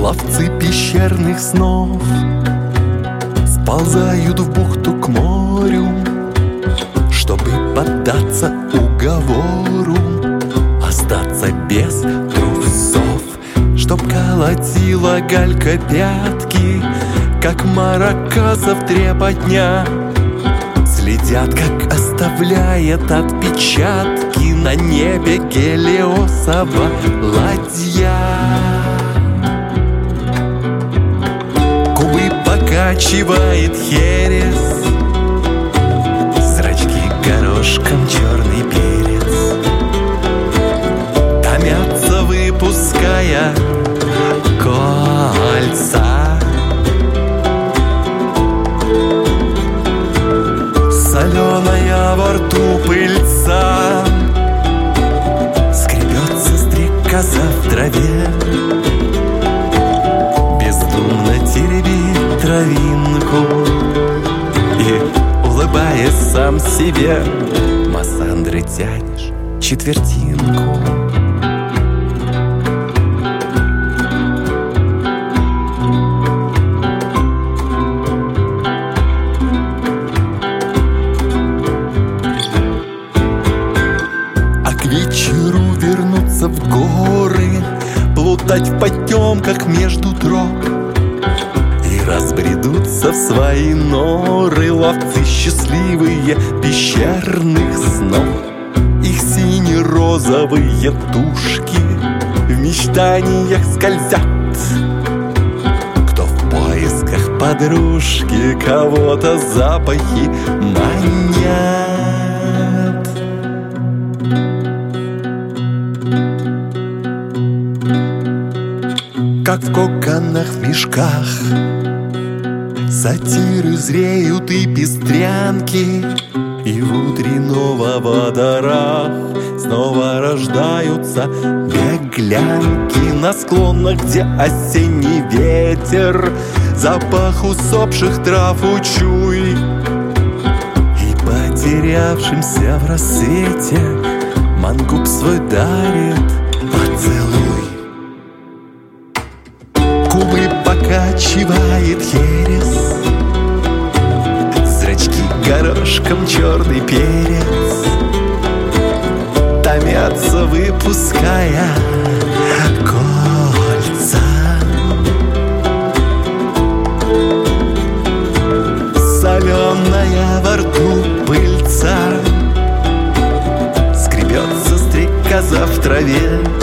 Ловцы пещерных снов сползают в бухту к морю, чтобы поддаться уговору, остаться без трусов, чтоб колотила галька пятки, как маракасов трепотня. Следят, как оставляет отпечатки на небе Гелиосова ладья. Губы покачивает херес, зрачки горошком черный перец томятся, выпуская кольца. Соленая во рту пыльца, скребется стрекоза в траве, бездумно теребит травинку и, улыбаясь сам себе, массандры тянешь четвертинку. К вечеру вернуться в горы, плутать в потемках между троп, и разбредутся в свои норы ловцы счастливые пещерных снов. Их сине-розовые тушки в мечтаниях скользят, кто в поисках подружки, кого-то запахи манят. Как в коконах, в мешках сатиры зреют и пестрянки, и в утренного водорах снова рождаются беглянки. На склонах, где осенний ветер запах усопших трав учуй, и потерявшимся в рассвете мангуб свой дарит поцелуй. Губы покачивает херес, зрачки горошком черный перец томятся, выпуская кольца. Соленая во рту пыльца, скребется стрекоза в траве,